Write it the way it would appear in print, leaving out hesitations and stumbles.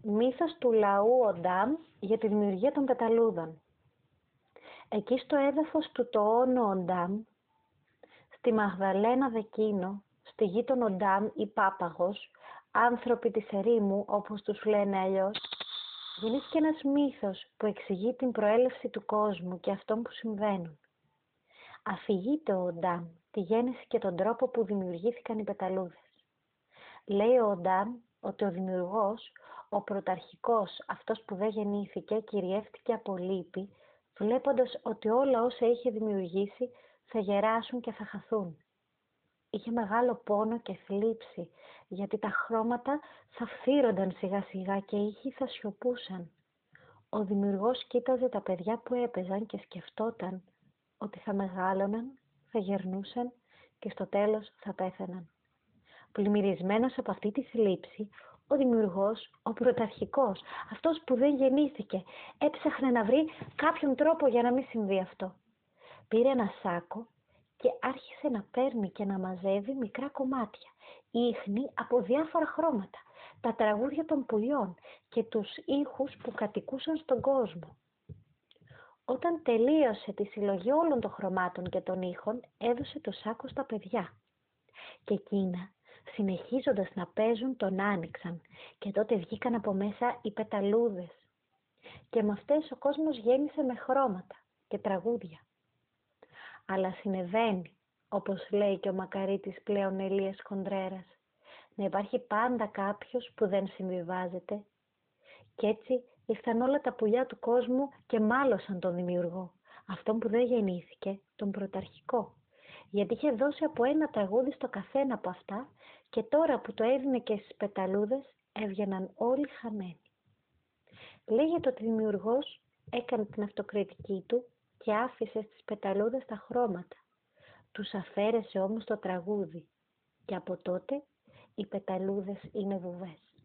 Μύθος του λαού Οντάμ για τη δημιουργία των πεταλούδων. Εκεί στο έδαφος του τοώνου Οντάμ, στη Μαγδαλένα Δεκίνο, στη γη των Οντάμ ή Πάπαγος, άνθρωποι της ερήμου όπως τους λένε αλλιώς, γεννήθηκε ένας μύθος που εξηγεί την προέλευση του κόσμου και αυτών που συμβαίνουν. Αφηγείται ο Οντάμ τη γέννηση και τον τρόπο που δημιουργήθηκαν οι πεταλούδες. Λέει ο Οντάμ ότι ο δημιουργός, ο πρωταρχικός, αυτός που δεν γεννήθηκε, κυριεύτηκε από λύπη, βλέποντας ότι όλα όσα είχε δημιουργήσει θα γεράσουν και θα χαθούν. Είχε μεγάλο πόνο και θλίψη, γιατί τα χρώματα θα φθύρονταν σιγά σιγά και οι ήχοι θα σιωπούσαν. Ο δημιουργός κοίταζε τα παιδιά που έπαιζαν και σκεφτόταν ότι θα μεγάλωναν, θα γερνούσαν και στο τέλος θα πέθαναν. Πλημμυρισμένος από αυτή τη θλίψη, ο δημιουργός, ο πρωταρχικός, αυτός που δεν γεννήθηκε, έψαχνε να βρει κάποιον τρόπο για να μην συμβεί αυτό. Πήρε ένα σάκο και άρχισε να παίρνει και να μαζεύει μικρά κομμάτια, ίχνη από διάφορα χρώματα, τα τραγούδια των πουλιών και τους ήχους που κατοικούσαν στον κόσμο. Όταν τελείωσε τη συλλογή όλων των χρωμάτων και των ήχων, έδωσε το σάκο στα παιδιά. Και εκείνα, συνεχίζοντας να παίζουν, τον άνοιξαν και τότε βγήκαν από μέσα οι πεταλούδες. Και με αυτές ο κόσμος γέμισε με χρώματα και τραγούδια. Αλλά συνεβαίνει, όπως λέει και ο μακαρίτης πλέον Ελίας Χοντρέρας, να υπάρχει πάντα κάποιος που δεν συμβιβάζεται. Κι έτσι ήρθαν όλα τα πουλιά του κόσμου και μάλωσαν τον δημιουργό, αυτόν που δεν γεννήθηκε, τον πρωταρχικό. Γιατί είχε δώσει από ένα τραγούδι στο καθένα από αυτά και τώρα που το έδινε και στις πεταλούδες έβγαιναν όλοι χαμένοι. Λέγεται ότι ο δημιουργός έκανε την αυτοκριτική του και άφησε στις πεταλούδες τα χρώματα. Τους αφαίρεσε όμως το τραγούδι και από τότε οι πεταλούδες είναι βουβές.